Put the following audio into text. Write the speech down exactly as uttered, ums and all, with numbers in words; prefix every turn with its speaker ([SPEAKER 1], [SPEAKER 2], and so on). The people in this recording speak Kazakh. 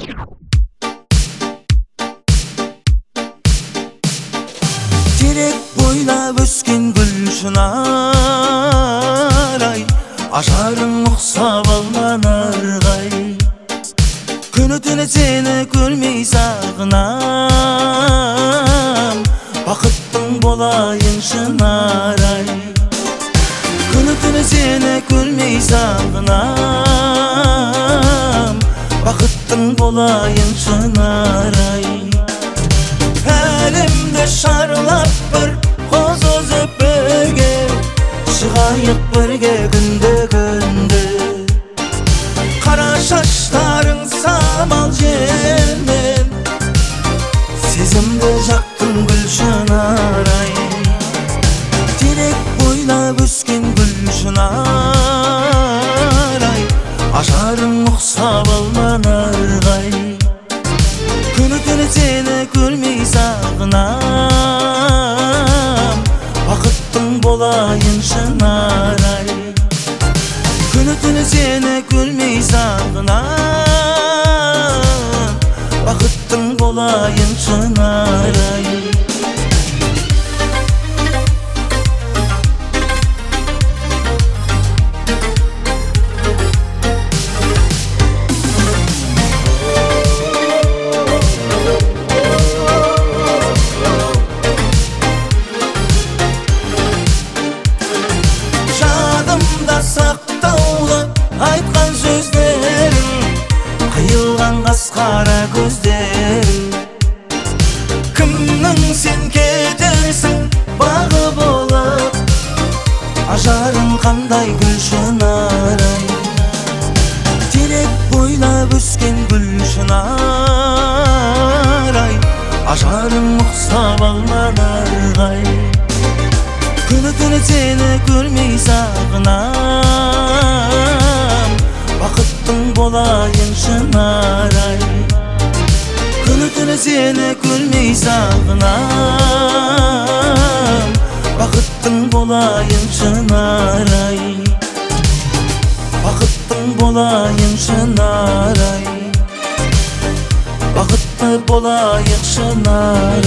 [SPEAKER 1] Терек бойлап өскен гүл шынар-ай, ажарың ұқсап алманарғай. Күні түні сені көрмей сағынам, бақыттың болайын шынар-ай. Күні түні сені көрмей сағынам, бақыттың болайын шынар-ай. Әлемді шарлап бір қоз өзіп бірге, шығайық бірге күнді-күнді. Қара шаштарың самал желмен, сезімді жақтың гүл шынар-ай. Терек бойлап өскен гүл шынар-ай, ажарың ұқсап алманарғай. Күні түні сені көрмей сағынам, бақыттың болайын шынар-ай. Күні түні сені көрмей сағынам, бақыттың болайын шынар-ай. Сақтаулы айтқан сөздерің, қиылған қасқара көздерің. Кімнің сен кетерсің бағы болып, ажарың қандай гүл шынар-ай. Терек бойлап өскен гүл шынар-ай, ажарың ұқсап алманарғай. Күні түні сені көрмей сағынам, бақыттың болайын шынар-ай. Күні түні сені көрмей сағынам, бақыттың болайын шынар-ай. Бақыттың болайын шынар-ай, бақытты болайық шынар-ай.